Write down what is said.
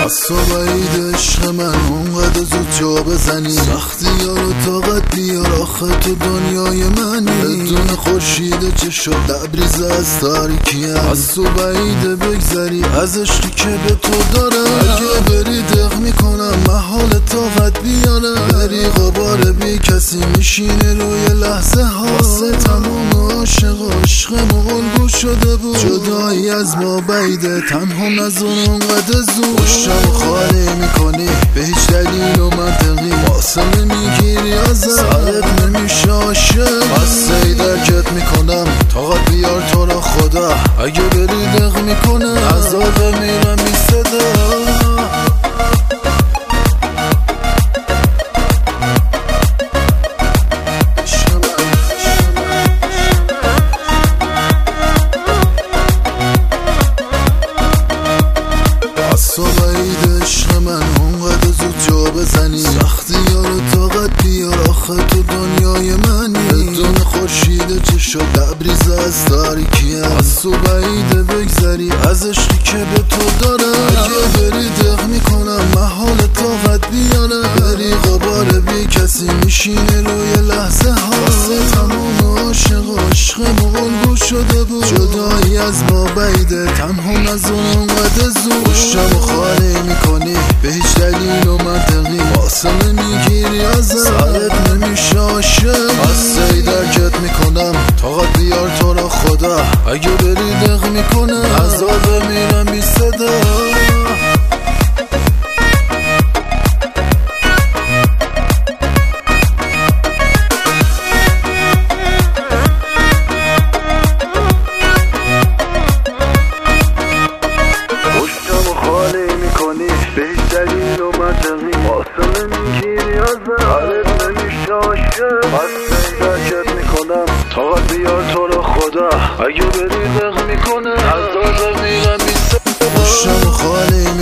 از تو بعید عشق من اونقدر زود جا بزنی، سختی یارو طاقت بیار آخه تو دنیای منی. بدون خورشید چشم لبریز از تاریکیم، از تو بعیده بگذری از عشقی که به تو دارم. اگه بری دق میکنم محال طاقت بیارم، بری غبار بی کسی میشینه روی لحظه ها. واسه تمام عاشق عشقم الگو شده بود، جدایی از ما بعیده تنها نزون اونقدر زود. پشتم خالی میکنی به هیچ دلیل و منطقی، فاصله میگیری ازم سرت نمیشه عاشق. بسته درکت میکنم طاقت بیار تو را خدا، اگه بری دق میکنم عذاب میرم بی صدا. تو بعید عشق من اونقدر زود جا بزنی، سختی یارو طاقت بیار آخه تو دنیای منی. بدون خورشید چشم لبریز از تاریکیم، از تو بعیده بگذری از عشقی که به تو دارم. اگه بری دق میکنم محال طاقت بیارم، بری غبار بی کسی میشینه روی لحظه ها. واسه تمام عاشق عشقم الگو شده بود، جدایی از ما بعیده تنها نزون اونقدر زود. پشتم خالی میکنی به هیچ دلیل و منطقی، فاصله میگیری ازم سرت نمیشه عاشق. بسته درکت میکنم طاقت بیار تو را خدا، اگه بری دق میکنم عذاب میرم بی صدا. به هیچ دلیل و منطقی، فاصله میگیری ازم سرت نمیشه عاشق. بسته درکت میکنم طاقت بیار تو را خدا، اگه بری دق میکنه عذاب میرم بی صدا. پشتم خالی